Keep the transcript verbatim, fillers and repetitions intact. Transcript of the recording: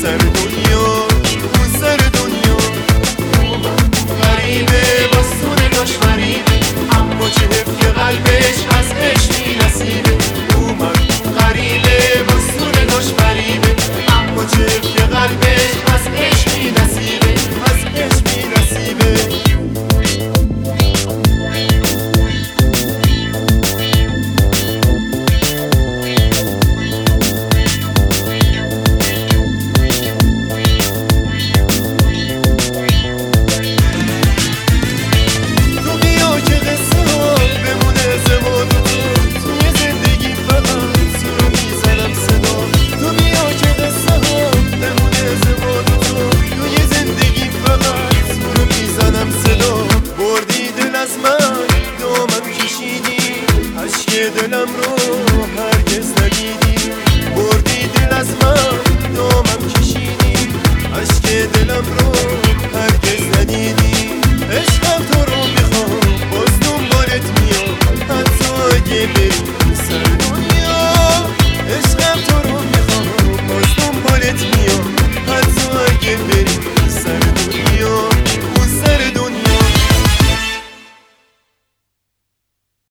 سر دنیا، اون سر دنیا. غریبه باستونه داش غریبه، اما چه حیف که قلبش از عشق بی نصیبه. اومد غریبه باستونه داش غریبه، اما چه حیف که قلبش از عشق بی نصیبه، از عشق بی نصیبه. دلم رو